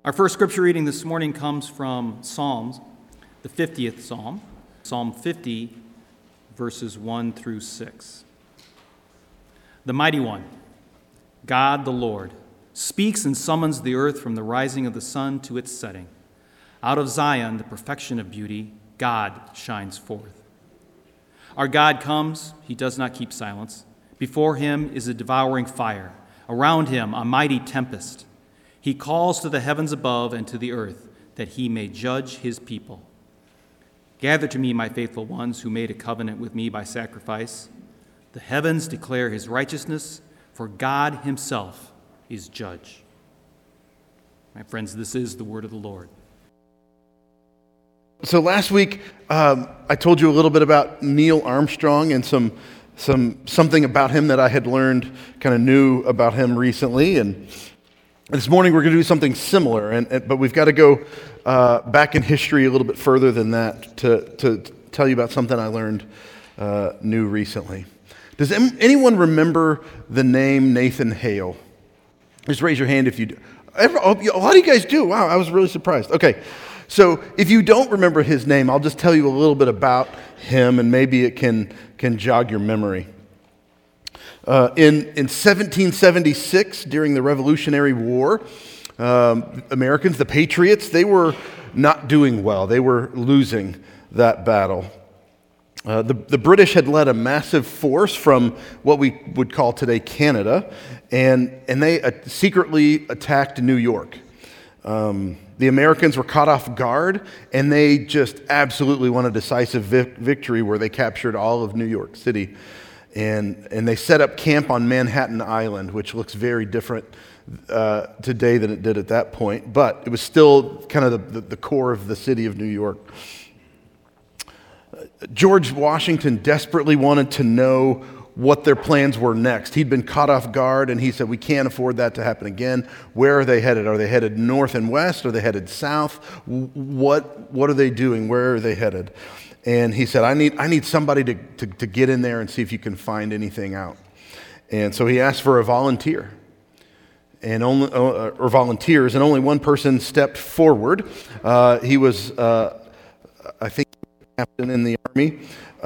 Our first scripture reading this morning comes from Psalms, the 50th Psalm, Psalm 50, verses 1 through 6. The Mighty One, God the Lord, speaks and summons the earth from the rising of the sun to its setting. Out of Zion, the perfection of beauty, God shines forth. Our God comes, he does not keep silence. Before him is a devouring fire, around him a mighty tempest. He calls to the heavens above and to the earth, that he may judge his people. Gather to me, my faithful ones, who made a covenant with me by sacrifice. The heavens declare his righteousness, for God himself is judge. My friends, this is the word of the Lord. So last week, I told you a little bit about Neil Armstrong and something about him that I had learned, kind of new about him recently. And this morning we're going to do something similar, but we've got to go back in history a little bit further than that to tell you about something I learned new recently. Does anyone remember the name Nathan Hale? Just raise your hand if you do. A lot of you guys do. Wow, I was really surprised. Okay, so if you don't remember his name, I'll just tell you a little bit about him, and maybe it can jog your memory. In 1776, during the Revolutionary War, Americans, the Patriots, they were not doing well. They were losing that battle. The British had led a massive force from what we would call today Canada, and they secretly attacked New York. The Americans were caught off guard, and they just absolutely won a decisive victory where they captured all of New York City. And they set up camp on Manhattan Island, which looks very different today than it did at that point, but it was still kind of the core of the city of New York. George Washington desperately wanted to know what their plans were next. He'd been caught off guard, and he said, we can't afford that to happen again. Where are they headed? Are they headed north and west? Are they headed south? What are they doing? Where are they headed? And he said, I need somebody to get in there and see if you can find anything out. And so he asked for a volunteer, or volunteers, and only one person stepped forward. He was, I think, captain in the army,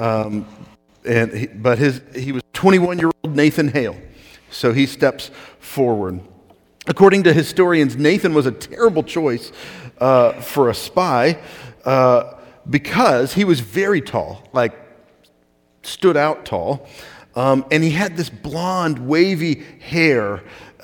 but he was 21-year-old Nathan Hale. So he steps forward. According to historians, Nathan was a terrible choice for a spy. Because he was very tall, like stood out tall, and he had this blonde, wavy hair,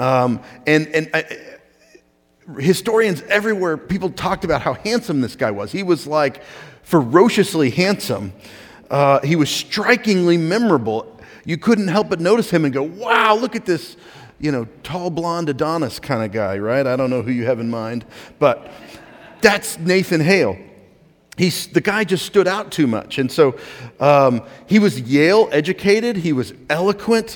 historians everywhere, people talked about how handsome this guy was. He was like ferociously handsome. He was strikingly memorable. You couldn't help but notice him and go, wow, look at this, tall blonde Adonis kind of guy, right? I don't know who you have in mind, but that's Nathan Hale. The guy just stood out too much. And so he was Yale educated, he was eloquent,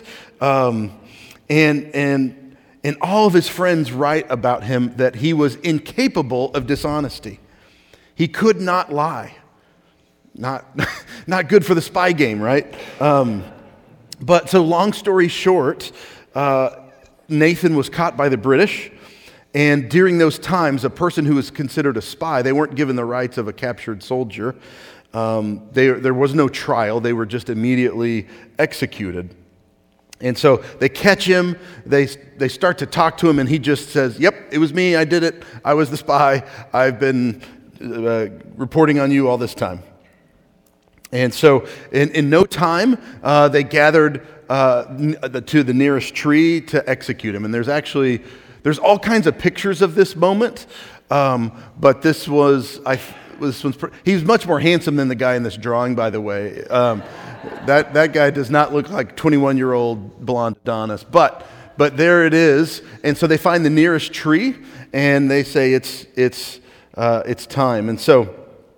and all of his friends write about him that he was incapable of dishonesty. He could not lie. Not good for the spy game, right? But so long story short, Nathan was caught by the British. And during those times, a person who was considered a spy, they weren't given the rights of a captured soldier. There was no trial. They were just immediately executed. And so they catch him. They start to talk to him, and he just says, yep, it was me. I did it. I was the spy. I've been reporting on you all this time. And so in no time, they gathered to the nearest tree to execute him. And there's all kinds of pictures of this moment, but he was much more handsome than the guy in this drawing, by the way. That guy does not look like 21-year-old blonde Adonis, but there it is. And so they find the nearest tree, and they say it's time. And so,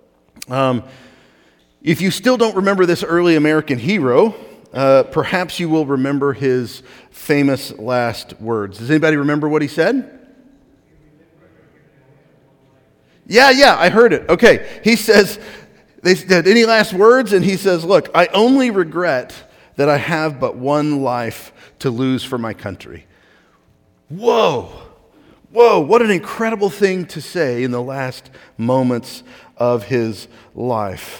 if you still don't remember this early American hero, perhaps you will remember his famous last words. Does anybody remember what he said? Yeah, I heard it. Okay, he says, they said, any last words? And he says, look, I only regret that I have but one life to lose for my country. Whoa, Whoa, what an incredible thing to say in the last moments of his life.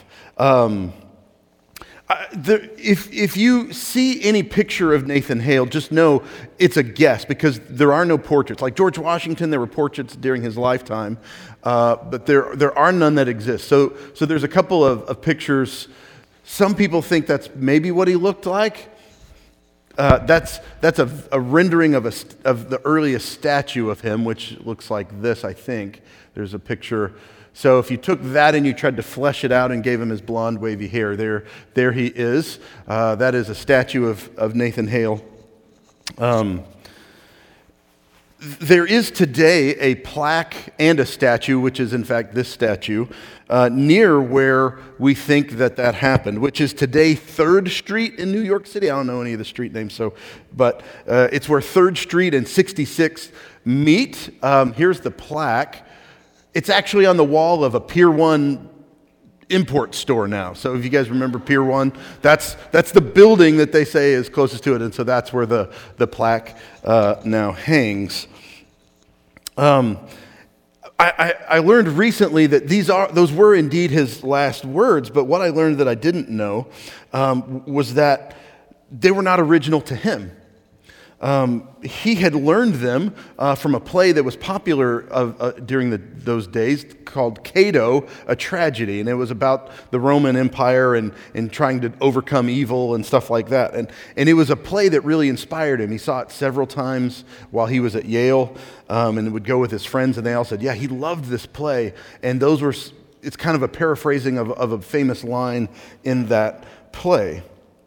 If you see any picture of Nathan Hale, just know it's a guess because there are no portraits. Like George Washington, there were portraits during his lifetime, but there are none that exist. So there's a couple of pictures. Some people think that's maybe what he looked like. That's a rendering of the earliest statue of him, which looks like this, I think. There's a picture. So if you took that and you tried to flesh it out and gave him his blonde, wavy hair, there he is. That is a statue of Nathan Hale. There is today a plaque and a statue, which is in fact this statue, near where we think that happened, which is today 3rd Street in New York City. I don't know any of the street names, but it's where 3rd Street and 66th meet. Here's the plaque. It's actually on the wall of a Pier 1 import store now. So if you guys remember Pier 1, that's the building that they say is closest to it, and so that's where the plaque now hangs. I learned recently that those were indeed his last words, but what I learned that I didn't know was that they were not original to him. He had learned them from a play that was popular during those days called Cato, a Tragedy, and it was about the Roman Empire and trying to overcome evil and stuff like that. And it was a play that really inspired him. He saw it several times while he was at Yale, and would go with his friends, and they all said, yeah, he loved this play. And it's kind of a paraphrasing of a famous line in that play.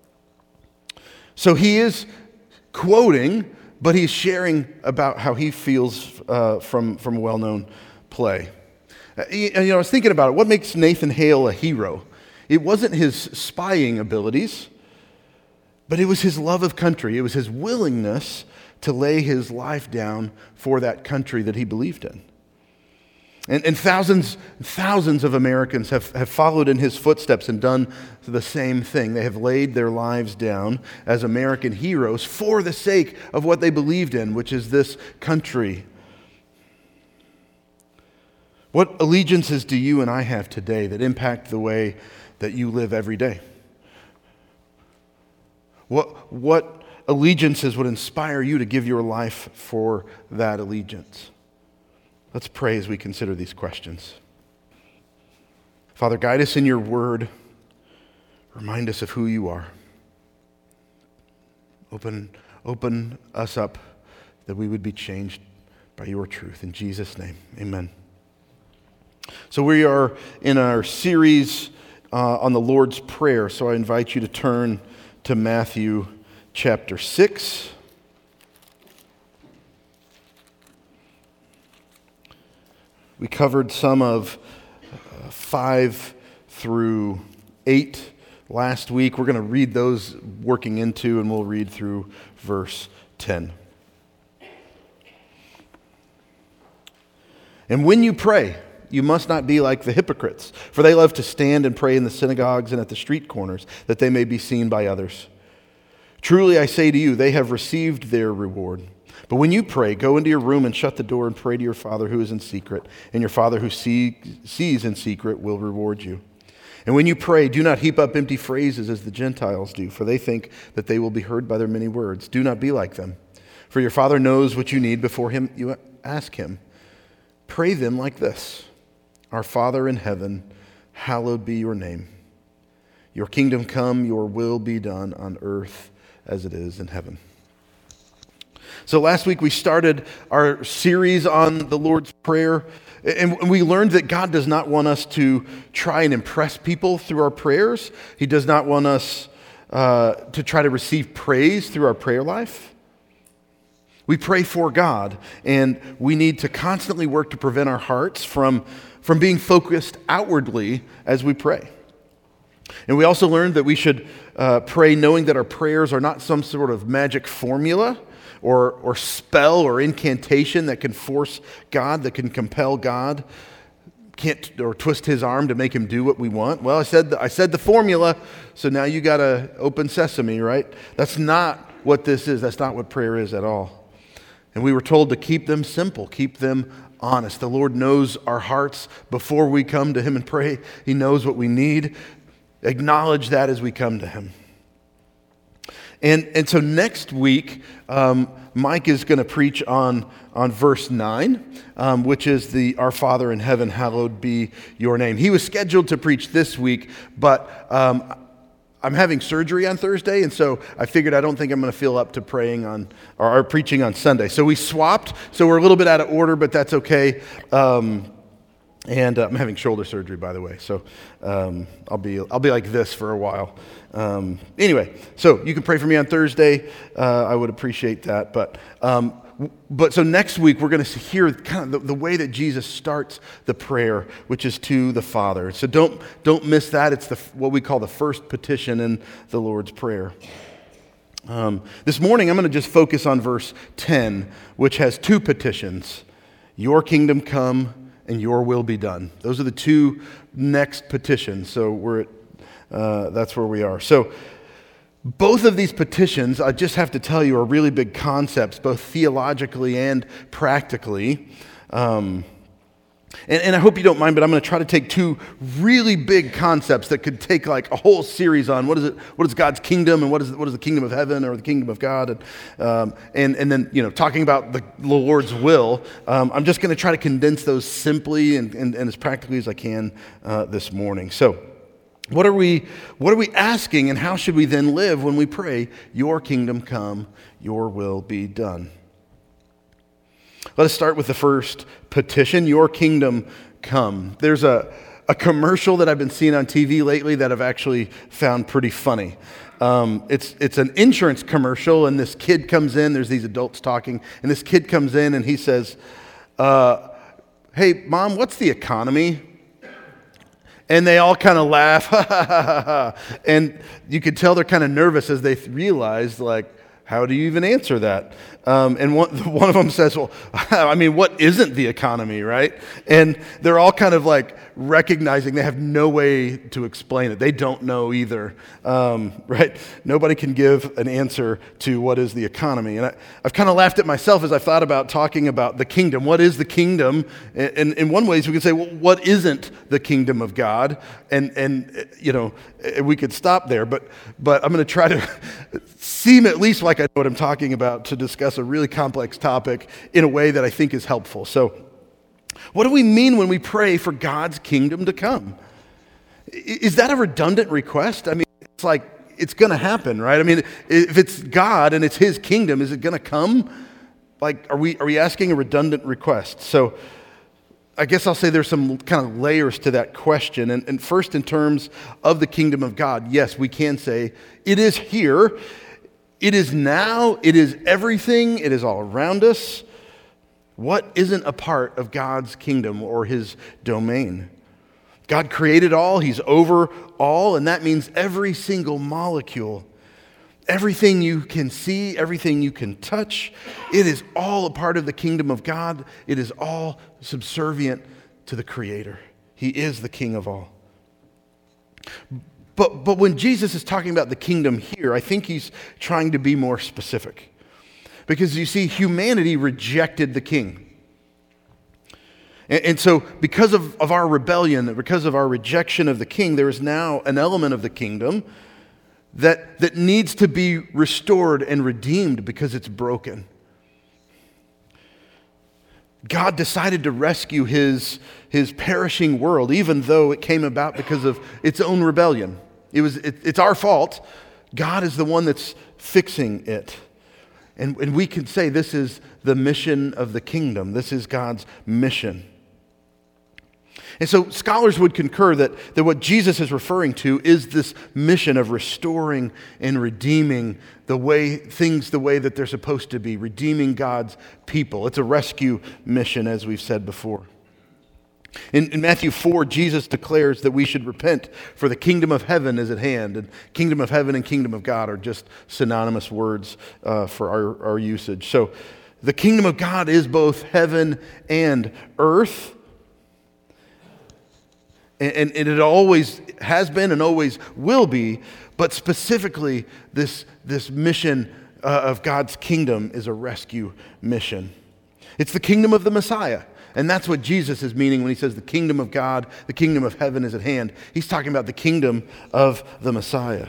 So he is quoting, but he's sharing about how he feels from a well-known play. I was thinking about it. What makes Nathan Hale a hero? It wasn't his spying abilities, but it was his love of country. It was his willingness to lay his life down for that country that he believed in. And thousands of Americans have followed in his footsteps and done the same thing. They have laid their lives down as American heroes for the sake of what they believed in, which is this country. What allegiances do you and I have today that impact the way that you live every day? What allegiances would inspire you to give your life for that allegiance? Let's pray as we consider these questions. Father, guide us in your word. Remind us of who you are. Open us up that we would be changed by your truth. In Jesus' name, amen. So we are in our series on the Lord's Prayer. So I invite you to turn to Matthew chapter 6. We covered some of 5 through 8 last week. We're going to read those working into, and we'll read through verse 10. And when you pray, you must not be like the hypocrites, for they love to stand and pray in the synagogues and at the street corners, that they may be seen by others. Truly I say to you, they have received their reward. But when you pray, go into your room and shut the door and pray to your Father who is in secret, and your Father who sees in secret will reward you. And when you pray, do not heap up empty phrases as the Gentiles do, for they think that they will be heard by their many words. Do not be like them, for your Father knows what you need before you ask him. Pray them like this: Our Father in heaven, hallowed be your name. Your kingdom come, your will be done on earth as it is in heaven. So last week we started our series on the Lord's Prayer, and we learned that God does not want us to try and impress people through our prayers. He does not want us to try to receive praise through our prayer life. We pray for God, and we need to constantly work to prevent our hearts from being focused outwardly as we pray. And we also learned that we should pray knowing that our prayers are not some sort of magic formula or spell or incantation that can force God, that can compel God, or twist his arm to make him do what we want. Well, I said the formula, so now you got to open sesame, right? That's not what this is. That's not what prayer is at all. And we were told to keep them simple, keep them honest. The Lord knows our hearts before we come to Him and pray. He knows what we need. Acknowledge that as we come to Him. And so next week, Mike is going to preach on verse 9, which is the Our Father in heaven, hallowed be your name. He was scheduled to preach this week, but I'm having surgery on Thursday, and so I figured I don't think I'm going to feel up to praying on or preaching on Sunday. So we swapped, so we're a little bit out of order, but that's okay. And I'm having shoulder surgery, by the way, so I'll be like this for a while. Anyway, so you can pray for me on Thursday. I would appreciate that. But so next week we're going to hear kind of the way that Jesus starts the prayer, which is to the Father. So don't miss that. It's what we call the first petition in the Lord's Prayer. This morning I'm going to just focus on verse 10, which has two petitions: Your kingdom come and Your will be done. Those are the two next petitions. So that's where we are. So both of these petitions, I just have to tell you, are really big concepts, both theologically and practically. And I hope you don't mind, but I'm going to try to take two really big concepts that could take like a whole series on what is God's kingdom, and what is the kingdom of heaven or the kingdom of God, and then talking about the Lord's will. I'm just going to try to condense those simply and as practically as I can this morning. So, what are we asking, and how should we then live when we pray, Your kingdom come, Your will be done? Let us start with the first petition, Your kingdom come. There's a commercial that I've been seeing on TV lately that I've actually found pretty funny. It's an insurance commercial, and this kid comes in, there's these adults talking, and this kid comes in and he says, hey, Mom, what's the economy? And they all kind of laugh, and you could tell they're kind of nervous as they realize, like, how do you even answer that? And one of them says, well, I mean, what isn't the economy, right? And they're all kind of like recognizing they have no way to explain it. They don't know either, right? Nobody can give an answer to what is the economy. And I've kind of laughed at myself as I've thought about talking about the kingdom. What is the kingdom? And in one way, we could say, well, what isn't the kingdom of God? And we could stop there, but I'm going to try to seem at least like I know what I'm talking about to discuss a really complex topic in a way that I think is helpful. So, what do we mean when we pray for God's kingdom to come? Is that a redundant request? I mean, it's like, it's going to happen, right? I mean, if it's God and it's His kingdom, is it going to come? Like, are we asking a redundant request? So, I guess I'll say there's some kind of layers to that question. And first, in terms of the kingdom of God, yes, we can say it is here. It is now, it is everything, it is all around us. What isn't a part of God's kingdom or His domain? God created all, He's over all, and that means every single molecule, everything you can see, everything you can touch, it is all a part of the kingdom of God. It is all subservient to the Creator. He is the King of all. But when Jesus is talking about the kingdom here, I think He's trying to be more specific. Because you see, humanity rejected the King. And so because of our rebellion, because of our rejection of the King, there is now an element of the kingdom that needs to be restored and redeemed because it's broken. God decided to rescue his perishing world, even though it came about because of its own rebellion. It's our fault. God is the one that's fixing it. And we can say this is the mission of the kingdom. This is God's mission. And so scholars would concur that what Jesus is referring to is this mission of restoring and redeeming the way that they're supposed to be, redeeming God's people. It's a rescue mission, as we've said before. In Matthew 4, Jesus declares that we should repent, for the kingdom of heaven is at hand. And kingdom of heaven and kingdom of God are just synonymous words for our usage. So the kingdom of God is both heaven and earth. And it always has been and always will be, but specifically this mission of God's kingdom is a rescue mission. It's the kingdom of the Messiah. And that's what Jesus is meaning when he says the kingdom of God, the kingdom of heaven is at hand. He's talking about the kingdom of the Messiah.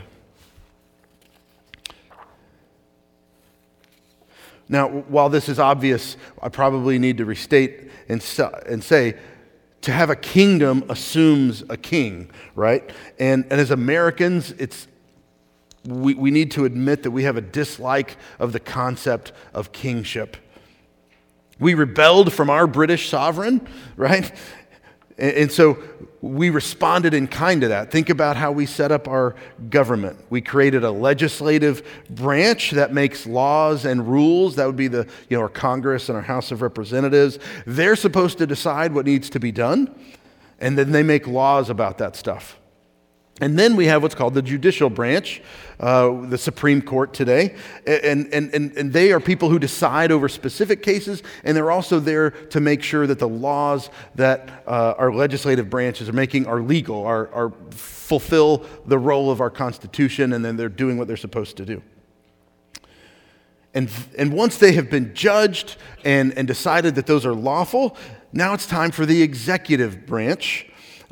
Now, while this is obvious, I probably need to restate and say, to have a kingdom assumes a king, right? And as Americans, we need to admit that we have a dislike of the concept of kingship. We rebelled from our British sovereign, right? And so we responded in kind to that. Think about how we set up our government. We created a legislative branch that makes laws and rules. That would be our Congress and our House of Representatives. They're supposed to decide what needs to be done, and then they make laws about that stuff. And then we have what's called the judicial branch, the Supreme Court today. And they are people who decide over specific cases, and they're also there to make sure that the laws that our legislative branches are making are legal, are fulfill the role of our Constitution, and then they're doing what they're supposed to do. And once they have been judged and decided that those are lawful, now it's time for the executive branch.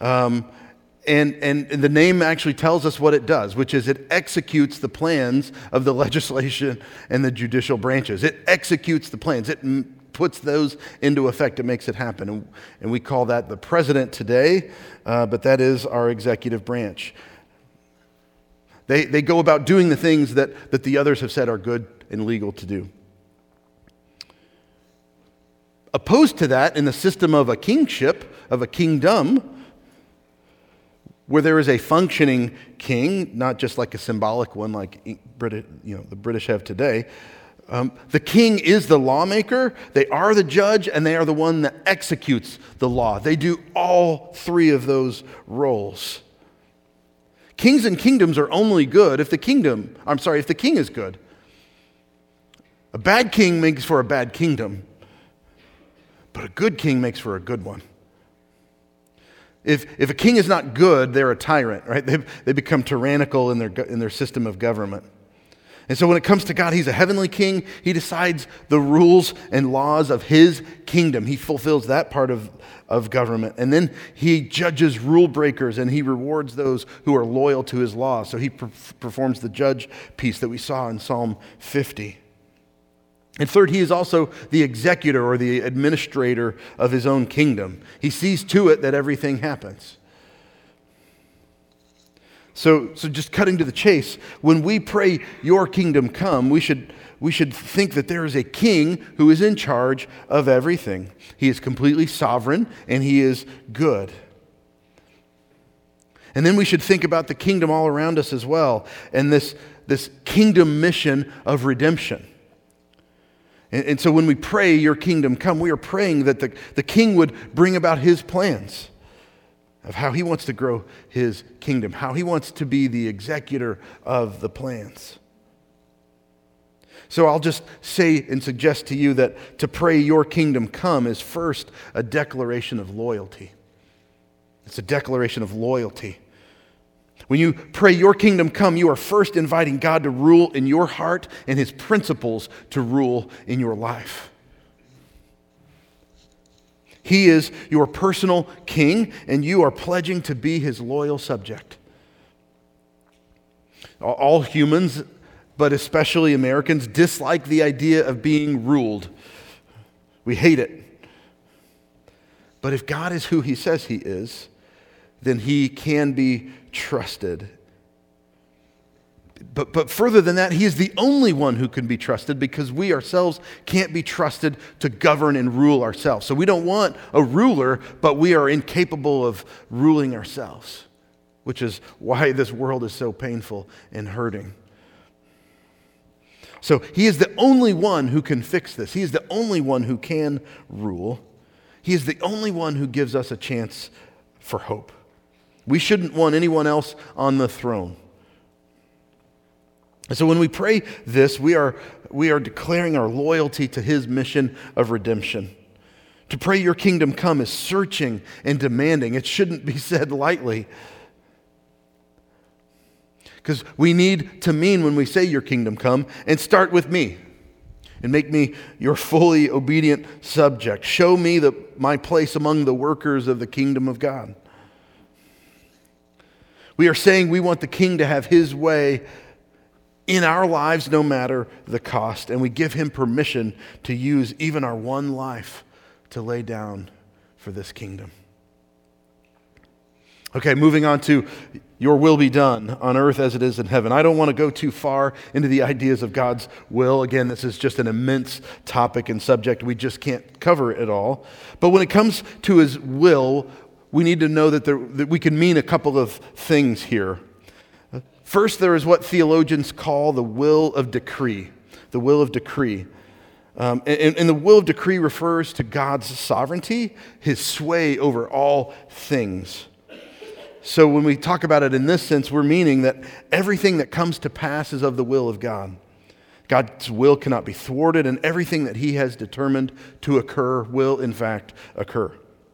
And the name actually tells us what it does, which is it executes the plans of the legislation and the judicial branches. It executes the plans. It puts those into effect. It makes it happen. And we call that the president today, but that is our executive branch. They go about doing the things that the others have said are good and legal to do. Opposed to that, in the system of a kingship, of a kingdom, where there is a functioning king, not just like a symbolic one like the British have today. The king is the lawmaker, they are the judge, and they are the one that executes the law. They do all three of those roles. Kings and kingdoms are only good if the king is good. A bad king makes for a bad kingdom, but a good king makes for a good one. If a king is not good, they're a tyrant, right? They become tyrannical in their system of government. And so when it comes to God, he's a heavenly king. He decides the rules and laws of his kingdom. He fulfills that part of government. And then he judges rule breakers, and he rewards those who are loyal to his law. So he performs the judge piece that we saw in Psalm 50. And third, he is also the executor or the administrator of his own kingdom. He sees to it that everything happens. So just cutting to the chase, when we pray, your kingdom come, we should think that there is a king who is in charge of everything. He is completely sovereign, and he is good. And then we should think about the kingdom all around us as well, and this kingdom mission of redemption. And so when we pray, your kingdom come, we are praying that the king would bring about his plans of how he wants to grow his kingdom, how he wants to be the executor of the plans. So I'll just say and suggest to you that to pray your kingdom come is first a declaration of loyalty. It's a declaration of loyalty. When you pray your kingdom come, you are first inviting God to rule in your heart and his principles to rule in your life. He is your personal king, and you are pledging to be his loyal subject. All humans, but especially Americans, dislike the idea of being ruled. We hate it. But if God is who he says he is, then he can be trusted. But further than that, he is the only one who can be trusted, because we ourselves can't be trusted to govern and rule ourselves. So we don't want a ruler, but we are incapable of ruling ourselves, which is why this world is so painful and hurting. So he is the only one who can fix this. He is the only one who can rule. He is the only one who gives us a chance for hope. We shouldn't want anyone else on the throne. And so when we pray this, we are declaring our loyalty to his mission of redemption. To pray your kingdom come is searching and demanding. It shouldn't be said lightly. Because we need to mean when we say your kingdom come, and start with me. And make me your fully obedient subject. Show me my place among the workers of the kingdom of God. We are saying we want the King to have his way in our lives no matter the cost. And we give him permission to use even our one life to lay down for this kingdom. Okay, moving on to your will be done on earth as it is in heaven. I don't want to go too far into the ideas of God's will. Again, this is just an immense topic and subject. We just can't cover it all. But when it comes to his will, we need to know that we can mean a couple of things here. First, there is what theologians call the will of decree. The will of decree. And the will of decree refers to God's sovereignty, his sway over all things. So when we talk about it in this sense, we're meaning that everything that comes to pass is of the will of God. God's will cannot be thwarted, and everything that he has determined to occur will, in fact, occur.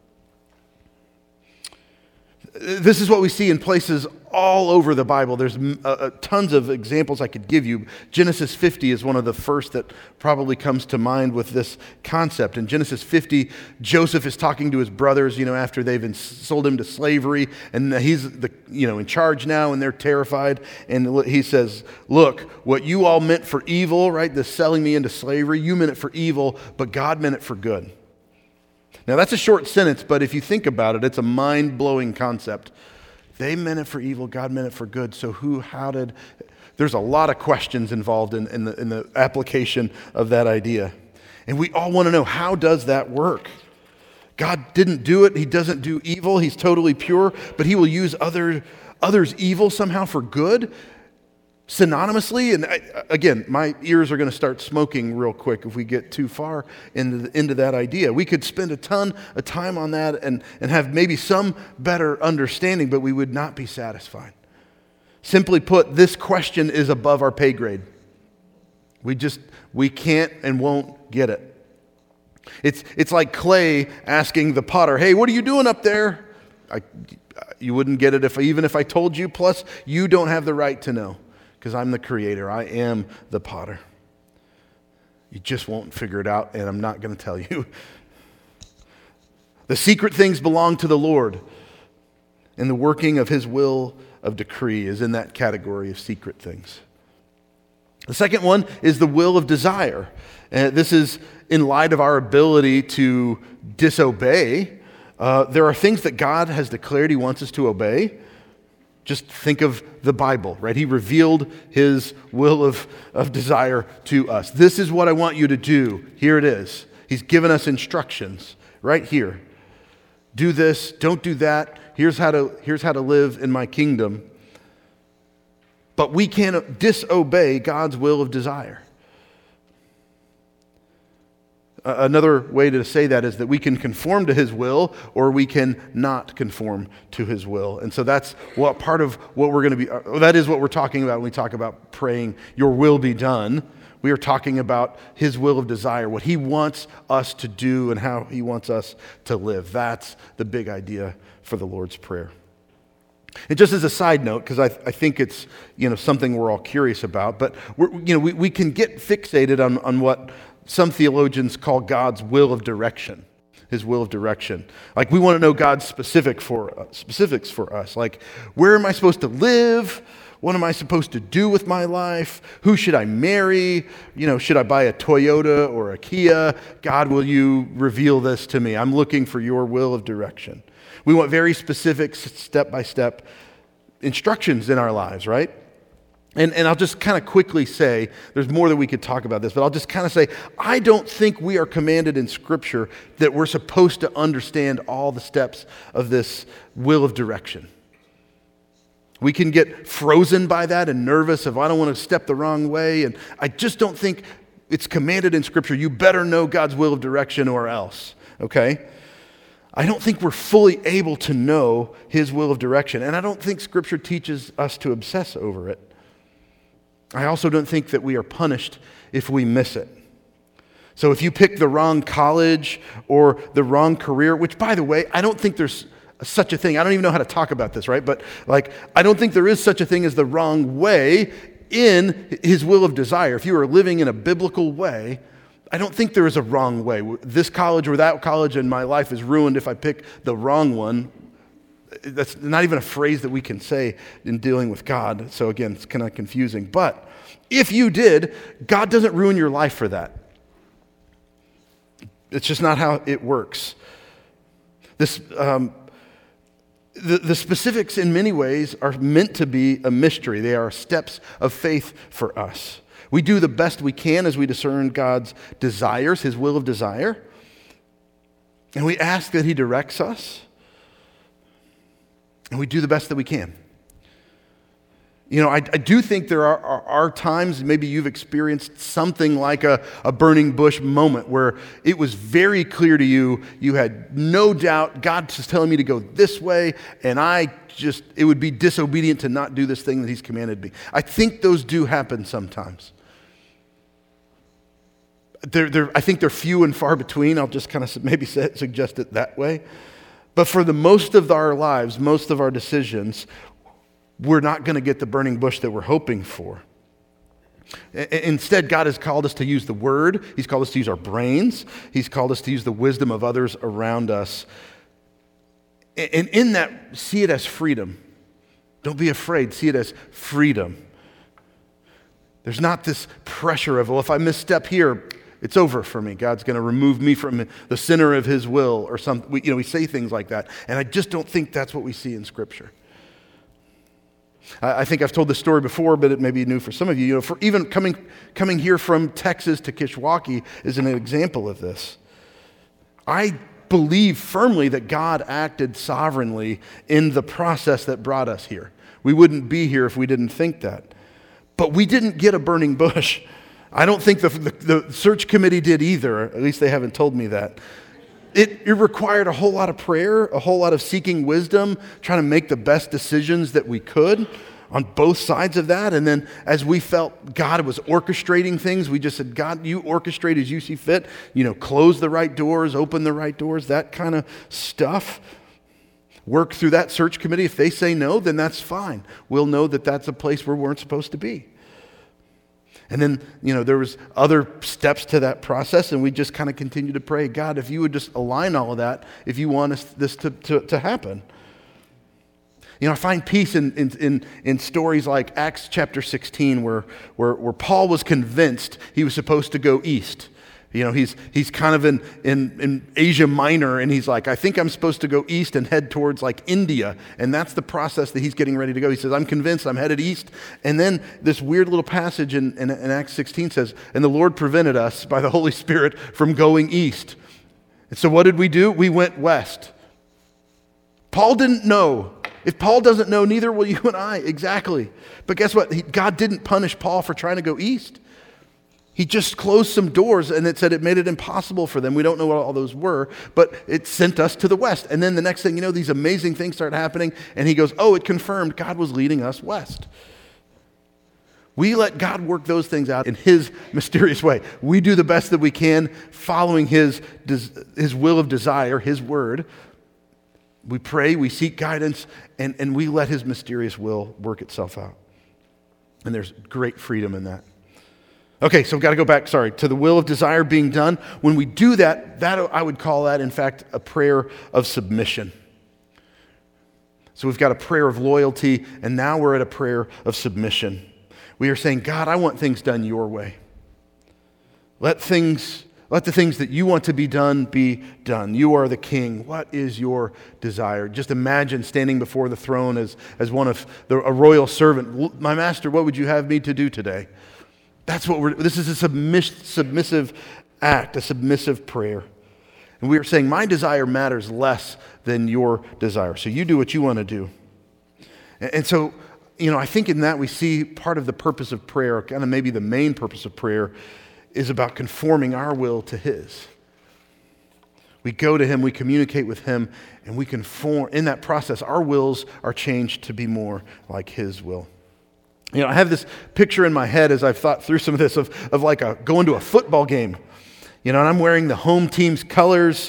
This is what we see in places all over the Bible. There's tons of examples I could give you. Genesis 50 is one of the first that probably comes to mind with this concept. In Genesis 50, Joseph is talking to his brothers, after they've sold him to slavery, and he's in charge now, and they're terrified. And he says, "Look, what you all meant for evil, right? This selling me into slavery, you meant it for evil, but God meant it for good." Now, that's a short sentence, but if you think about it, it's a mind-blowing concept. They meant it for evil, God meant it for good. So there's a lot of questions involved in the application of that idea. And we all want to know, how does that work? God didn't do it. He doesn't do evil. He's totally pure, but he will use others' evil somehow for good? Synonymously, and again, my ears are going to start smoking real quick if we get too far into that idea. We could spend a ton of time on that and have maybe some better understanding, but we would not be satisfied. Simply put, this question is above our pay grade. We can't and won't get it. It's like clay asking the potter, "Hey, what are you doing up there?" You wouldn't get it even if I told you. Plus, you don't have the right to know. Because I'm the creator. I am the potter. You just won't figure it out, and I'm not going to tell you. The secret things belong to the Lord, and the working of his will of decree is in that category of secret things. The second one is the will of desire. And this is in light of our ability to disobey. There are things that God has declared he wants us to obey. Just think of the Bible, right? He revealed his will of desire to us. This is what I want you to do. Here it is. He's given us instructions right here. Do this, don't do that. Here's how to live in my kingdom. But we can't disobey God's will of desire. Another way to say that is that we can conform to his will, or we can not conform to his will. And so that's what part of what we're going to be, that is what we're talking about when we talk about praying, your will be done. We are talking about his will of desire, what he wants us to do and how he wants us to live. That's the big idea for the Lord's Prayer. And just as a side note, because I think it's something we're all curious about, but we can get fixated on what some theologians call God's will of direction, his will of direction. Like, we want to know God's specifics for us. Like, where am I supposed to live? What am I supposed to do with my life? Who should I marry? Should I buy a Toyota or a Kia? God, will you reveal this to me? I'm looking for your will of direction. We want very specific, step-by-step instructions in our lives, right? And I'll just kind of quickly say, there's more that we could talk about this, but I'll just kind of say, I don't think we are commanded in Scripture that we're supposed to understand all the steps of this will of direction. We can get frozen by that and nervous if I don't want to step the wrong way, and I just don't think it's commanded in Scripture. You better know God's will of direction or else, okay? I don't think we're fully able to know his will of direction, and I don't think Scripture teaches us to obsess over it. I also don't think that we are punished if we miss it. So if you pick the wrong college or the wrong career, which, by the way, I don't think there's such a thing. I don't even know how to talk about this, right? But like, I don't think there is such a thing as the wrong way in his will of desire. If you are living in a biblical way, I don't think there is a wrong way. This college or that college and my life is ruined if I pick the wrong one. That's not even a phrase that we can say in dealing with God. So again, it's kind of confusing. But if you did, God doesn't ruin your life for that. It's just not how it works. The specifics in many ways are meant to be a mystery. They are steps of faith for us. We do the best we can as we discern God's desires, his will of desire. And we ask that he directs us. And we do the best that we can. You know, I do think there are times, maybe you've experienced something like a burning bush moment where it was very clear to you, you had no doubt, God is telling me to go this way, and it would be disobedient to not do this thing that he's commanded me. I think those do happen sometimes. I think they're few and far between. I'll just kind of maybe suggest it that way. But for the most of our lives, most of our decisions, we're not going to get the burning bush that we're hoping for. Instead, God has called us to use the Word. He's called us to use our brains. He's called us to use the wisdom of others around us. And in that, see it as freedom. Don't be afraid. See it as freedom. There's not this pressure of, well, if I misstep here, it's over for me. God's going to remove me from the center of his will or something. We say things like that. And I just don't think that's what we see in Scripture. I think I've told this story before, but it may be new for some of you. For even coming here from Texas to Kishwaukee is an example of this. I believe firmly that God acted sovereignly in the process that brought us here. We wouldn't be here if we didn't think that. But we didn't get a burning bush. I don't think the search committee did either. At least they haven't told me that. It required a whole lot of prayer, a whole lot of seeking wisdom, trying to make the best decisions that we could on both sides of that. And then as we felt God was orchestrating things, we just said, God, you orchestrate as you see fit. Close the right doors, open the right doors, that kind of stuff. Work through that search committee. If they say no, then that's fine. We'll know that that's a place where we weren't supposed to be. And then, there was other steps to that process, and we just kind of continued to pray, God, if you would just align all of that, if you want this to happen. I find peace in stories like Acts chapter 16, where Paul was convinced he was supposed to go east. He's kind of in Asia Minor, and he's like, I think I'm supposed to go east and head towards like India. And that's the process that he's getting ready to go. He says, I'm convinced I'm headed east. And then this weird little passage in Acts 16 says, and the Lord prevented us by the Holy Spirit from going east. And so what did we do? We went west. Paul didn't know. If Paul doesn't know, neither will you and I. Exactly. But guess what? God didn't punish Paul for trying to go east. He just closed some doors, and it said it made it impossible for them. We don't know what all those were, but it sent us to the west. And then the next thing you know, these amazing things start happening, and he goes, oh, it confirmed God was leading us west. We let God work those things out in his mysterious way. We do the best that we can, following his will of desire, his word. We pray, we seek guidance, and we let his mysterious will work itself out. And there's great freedom in that. Okay, so we've got to go back, to the will of desire being done. When we do that I would call that, in fact, a prayer of submission. So we've got a prayer of loyalty, and now we're at a prayer of submission. We are saying, God, I want things done your way. Let the things that you want to be done be done. You are the king. What is your desire? Just imagine standing before the throne as one of a royal servant. My master, what would you have me to do today? That's what this is a submissive act, a submissive prayer. And we are saying, my desire matters less than your desire. So you do what you want to do. And so, I think in that we see part of the purpose of prayer, kind of maybe the main purpose of prayer, is about conforming our will to his. We go to him, we communicate with him, and we conform. In that process, our wills are changed to be more like his will. I have this picture in my head as I've thought through some of this of like going to a football game. And I'm wearing the home team's colors,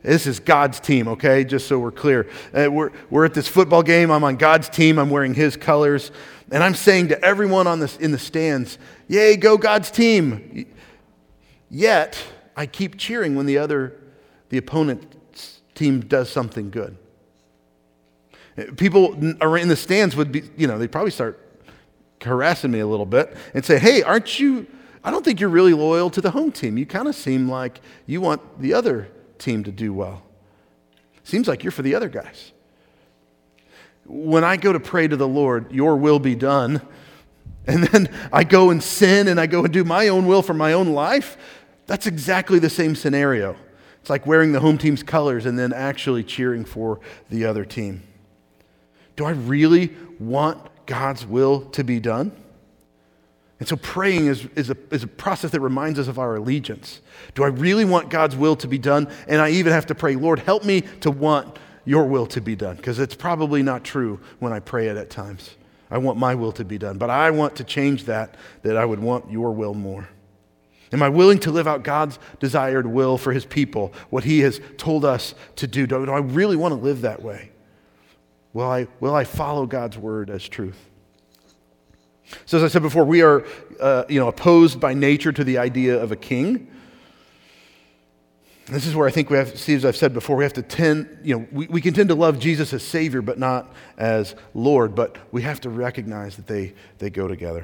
This is God's team, okay? Just so we're clear. We're at this football game. I'm on God's team. I'm wearing his colors. And I'm saying to everyone in the stands, yay, go God's team. Yet, I keep cheering when the opponent's team does something good. People in the stands would be, they'd probably start harassing me a little bit and say, hey, I don't think you're really loyal to the home team. You kind of seem like you want the other team to do well. Seems like you're for the other guys. When I go to pray to the Lord, your will be done, and then I go and sin and I go and do my own will for my own life, that's exactly the same scenario. It's like wearing the home team's colors and then actually cheering for the other team. Do I really want God's will to be done? And so praying is a process that reminds us of our allegiance. Do I really want God's will to be done? And I even have to pray, Lord, help me to want your will to be done, because it's probably not true when I pray it at times. I want my will to be done, but I want to change that I would want your will more. Am I willing to live out God's desired will for his people, what he has told us to do? Do I really want to live that way? Will I follow God's word as truth? So as I said before, we are opposed by nature to the idea of a king. This is where I think we have to see, as I've said before, we have to we can tend to love Jesus as Savior, but not as Lord, but we have to recognize that they go together.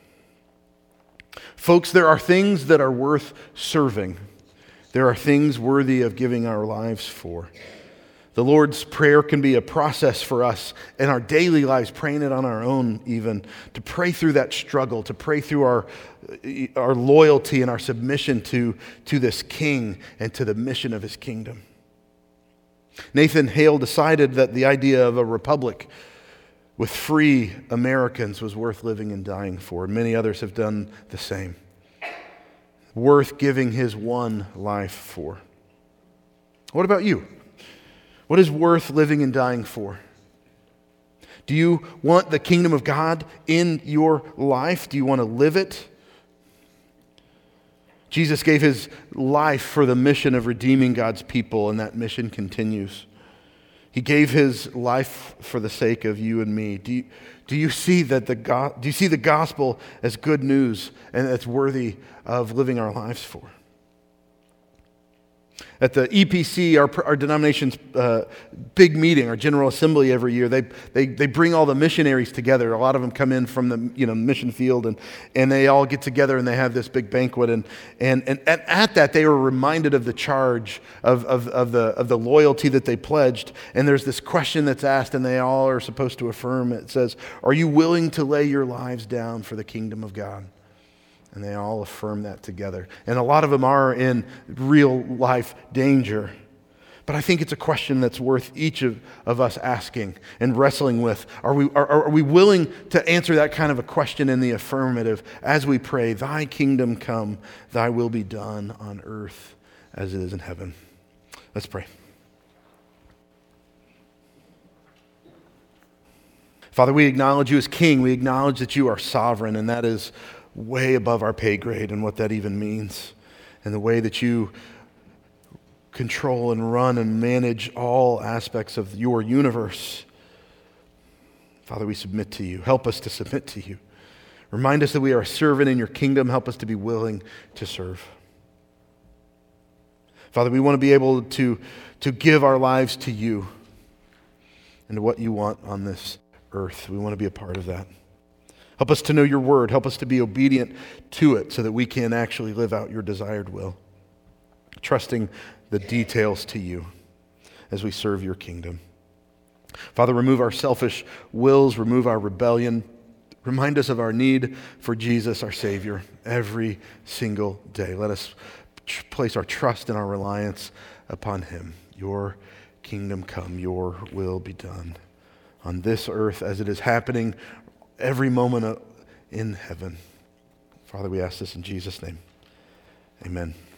Folks, there are things that are worth serving. There are things worthy of giving our lives for. The Lord's Prayer can be a process for us in our daily lives, praying it on our own even, to pray through that struggle, to pray through our loyalty and our submission to this King and to the mission of his kingdom. Nathan Hale decided that the idea of a republic with free Americans was worth living and dying for, and many others have done the same. Worth giving his one life for. What about you? What is worth living and dying for? Do you want the kingdom of God in your life? Do you want to live it? Jesus gave his life for the mission of redeeming God's people, and that mission continues. He gave his life for the sake of you and me. Do you see the gospel as good news and that's worthy of living our lives for? At the EPC, our denomination's big meeting, our General Assembly every year, they bring all the missionaries together. A lot of them come in from the mission field, and they all get together and they have this big banquet. And at that, they were reminded of the charge of the loyalty that they pledged. And there's this question that's asked, and they all are supposed to affirm. It says, "Are you willing to lay your lives down for the kingdom of God?" And they all affirm that together. And a lot of them are in real life danger. But I think it's a question that's worth each of us asking and wrestling with. Are we willing to answer that kind of a question in the affirmative as we pray, "Thy kingdom come, thy will be done on earth as it is in heaven"? Let's pray. Father, we acknowledge you as King. We acknowledge that you are sovereign, and that is way above our pay grade and what that even means, and the way that you control and run and manage all aspects of your universe. Father, we submit to you. Help us to submit to you. Remind us that we are a servant in your kingdom. Help us to be willing to serve. Father, we want to be able to give our lives to you and to what you want on this earth. We want to be a part of that. Help us to know your word. Help us to be obedient to it so that we can actually live out your desired will, trusting the details to you as we serve your kingdom. Father, remove our selfish wills, remove our rebellion. Remind us of our need for Jesus, our Savior, every single day. Let us place our trust and our reliance upon him. Your kingdom come, your will be done on this earth as it is happening every moment in heaven. Father, we ask this in Jesus' name. Amen.